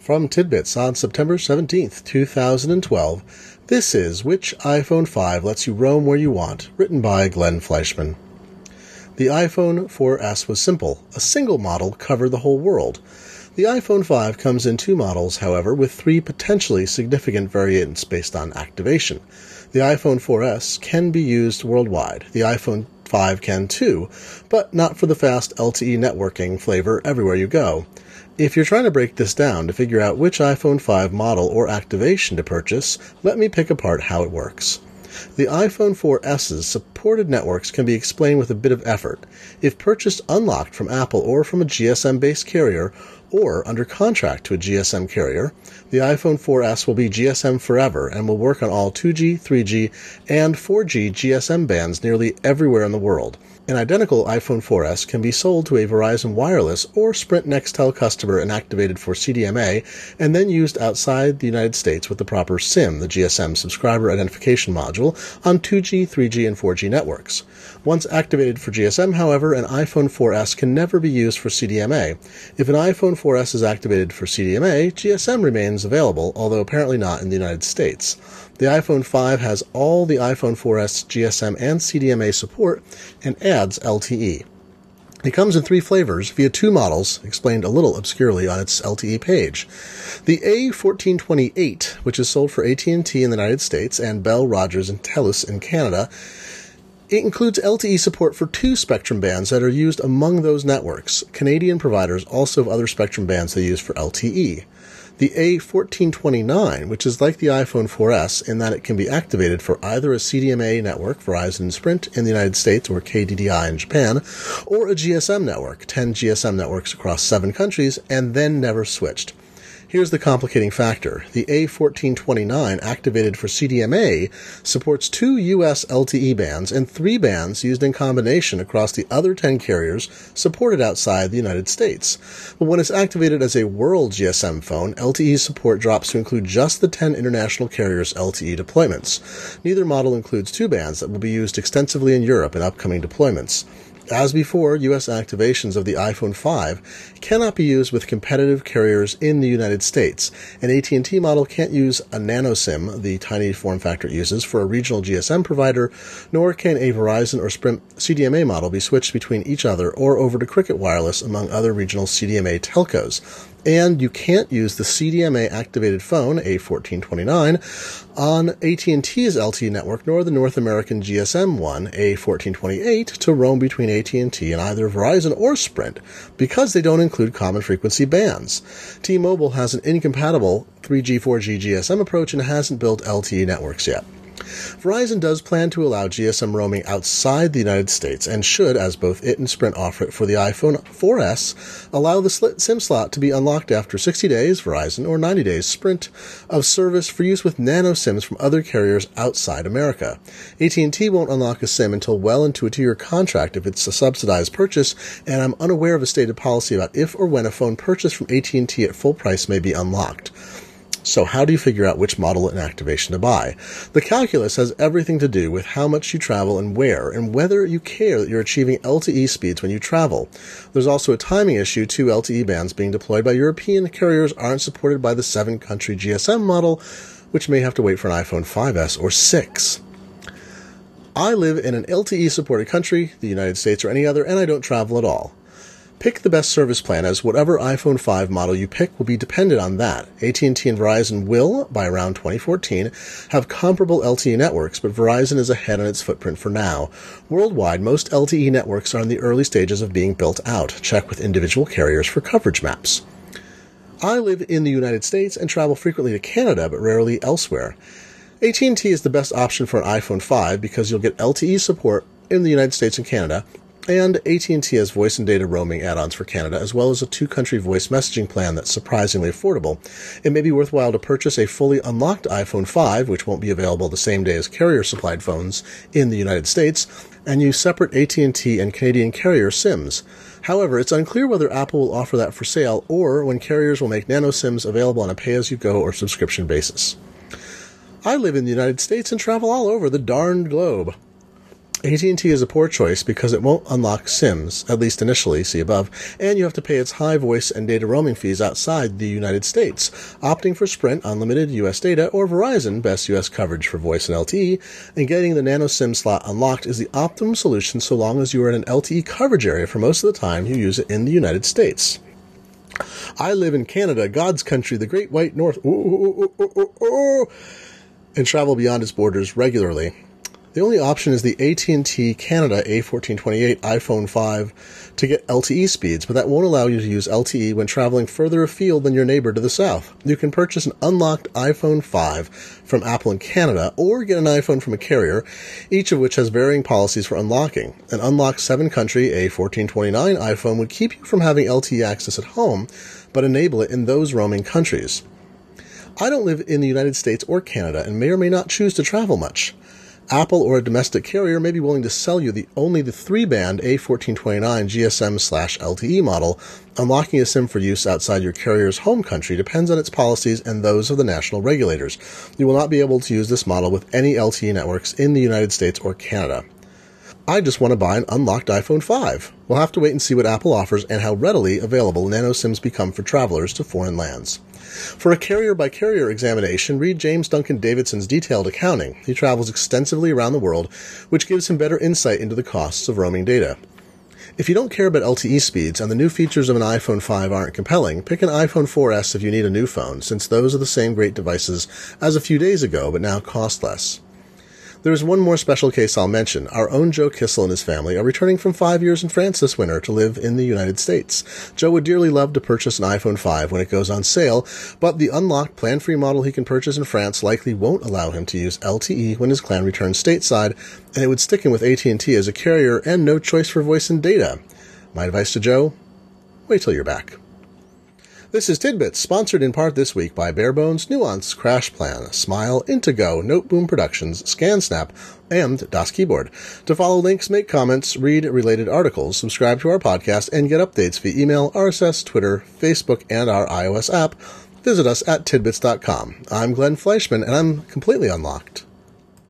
From Tidbits on September 17th, 2012, this is Which iPhone 5 Lets You Roam Where You Want, written by Glenn Fleischman. The iPhone 4S was simple. A single model covered the whole world. The iPhone 5 comes in two models, however, with three potentially significant variants based on activation. The iPhone 4S can be used worldwide. The iPhone 5 can too, but not for the fast LTE networking flavor everywhere you go. If you're trying to break this down to figure out which iPhone 5 model or activation to purchase, let me pick apart how it works. The iPhone 4S's supported networks can be explained with a bit of effort. If purchased unlocked from Apple or from a GSM-based carrier, or under contract to a GSM carrier, the iPhone 4S will be GSM forever and will work on all 2G, 3G, and 4G GSM bands nearly everywhere in the world. An identical iPhone 4S can be sold to a Verizon Wireless or Sprint Nextel customer and activated for CDMA, and then used outside the United States with the proper SIM, the GSM Subscriber Identification Module, on 2G, 3G, and 4G networks. Once activated for GSM, however, an iPhone 4S can never be used for CDMA. If an iPhone 4S is activated for CDMA, GSM remains available, although apparently not in the United States. The iPhone 5 has all the iPhone 4S GSM and CDMA support and adds LTE. It comes in three flavors via two models, explained a little obscurely on its LTE page. The A1428, which is sold for AT&T in the United States and Bell, Rogers, and Telus in Canada, it includes LTE support for two spectrum bands that are used among those networks. Canadian providers also have other spectrum bands they use for LTE. The A1429, which is like the iPhone 4S in that it can be activated for either a CDMA network, Verizon and Sprint in the United States or KDDI in Japan, or a GSM network, 10 GSM networks across 7 countries, and then never switched. Here's the complicating factor. The A1429, activated for CDMA, supports 2 US LTE bands and 3 bands used in combination across the other 10 carriers supported outside the United States. But when it's activated as a world GSM phone, LTE support drops to include just the 10 international carriers' LTE deployments. Neither model includes 2 bands that will be used extensively in Europe in upcoming deployments. As before, U.S. activations of the iPhone 5 cannot be used with competitive carriers in the United States. An AT&T model can't use a nano SIM, the tiny form factor it uses, for a regional GSM provider, nor can a Verizon or Sprint CDMA model be switched between each other or over to Cricket Wireless among other regional CDMA telcos. And you can't use the CDMA-activated phone, A1429, on AT&T's LTE network, nor the North American GSM one, A1428, to roam between AT&T and either Verizon or Sprint, because they don't include common frequency bands. T-Mobile has an incompatible 3G, 4G GSM approach and hasn't built LTE networks yet. Verizon does plan to allow GSM roaming outside the United States and should, as both it and Sprint offer it for the iPhone 4S, allow the SIM slot to be unlocked after 60 days, Verizon, or 90 days, Sprint, of service for use with nano SIMs from other carriers outside America. AT&T won't unlock a SIM until well into a 2-year contract if it's a subsidized purchase, and I'm unaware of a stated policy about if or when a phone purchased from AT&T at full price may be unlocked. So how do you figure out which model and activation to buy? The calculus has everything to do with how much you travel and where, and whether you care that you're achieving LTE speeds when you travel. There's also a timing issue. 2 LTE bands being deployed by European carriers aren't supported by the 7-country GSM model, which may have to wait for an iPhone 5S or 6. I live in an LTE-supported country, the United States or any other, and I don't travel at all. Pick the best service plan, as whatever iPhone 5 model you pick will be dependent on that. AT&T and Verizon will, by around 2014, have comparable LTE networks, but Verizon is ahead on its footprint for now. Worldwide, most LTE networks are in the early stages of being built out. Check with individual carriers for coverage maps. I live in the United States and travel frequently to Canada, but rarely elsewhere. AT&T is the best option for an iPhone 5 because you'll get LTE support in the United States and Canada, and AT&T has voice and data roaming add-ons for Canada, as well as a 2-country voice messaging plan that's surprisingly affordable. It may be worthwhile to purchase a fully unlocked iPhone 5, which won't be available the same day as carrier-supplied phones in the United States, and use separate AT&T and Canadian carrier SIMs. However, it's unclear whether Apple will offer that for sale or when carriers will make nano SIMs available on a pay-as-you-go or subscription basis. I live in the United States and travel all over the darned globe. AT&T is a poor choice because it won't unlock SIMs, at least initially, see above, and you have to pay its high voice and data roaming fees outside the United States. Opting for Sprint unlimited U.S. data or Verizon best U.S. coverage for voice and LTE, and getting the nano SIM slot unlocked is the optimum solution so long as you are in an LTE coverage area for most of the time you use it in the United States. I live in Canada, God's country, the great white north, and travel beyond its borders regularly. The only option is the AT&T Canada A1428 iPhone 5 to get LTE speeds, but that won't allow you to use LTE when traveling further afield than your neighbor to the south. You can purchase an unlocked iPhone 5 from Apple in Canada, or get an iPhone from a carrier, each of which has varying policies for unlocking. An unlocked 7-country A1429 iPhone would keep you from having LTE access at home, but enable it in those roaming countries. I don't live in the United States or Canada and may or may not choose to travel much. Apple or a domestic carrier may be willing to sell you only the 3-band A1429 GSM/LTE model. Unlocking a SIM for use outside your carrier's home country depends on its policies and those of the national regulators. You will not be able to use this model with any LTE networks in the United States or Canada. I just want to buy an unlocked iPhone 5. We'll have to wait and see what Apple offers and how readily available nano SIMs become for travelers to foreign lands. For a carrier-by-carrier examination, read James Duncan Davidson's detailed accounting. He travels extensively around the world, which gives him better insight into the costs of roaming data. If you don't care about LTE speeds and the new features of an iPhone 5 aren't compelling, pick an iPhone 4S if you need a new phone, since those are the same great devices as a few days ago, but now cost less. There is one more special case I'll mention. Our own Joe Kissel and his family are returning from 5 years in France this winter to live in the United States. Joe would dearly love to purchase an iPhone 5 when it goes on sale, but the unlocked plan-free model he can purchase in France likely won't allow him to use LTE when his clan returns stateside, and it would stick him with AT&T as a carrier and no choice for voice and data. My advice to Joe? Wait till you're back. This is Tidbits, sponsored in part this week by Barebones, Nuance, Crash Plan, Smile, Intego, Noteboom Productions, ScanSnap, and Das Keyboard. To follow links, make comments, read related articles, subscribe to our podcast, and get updates via email, RSS, Twitter, Facebook, and our iOS app, visit us at tidbits.com. I'm Glenn Fleischman, and I'm completely unlocked.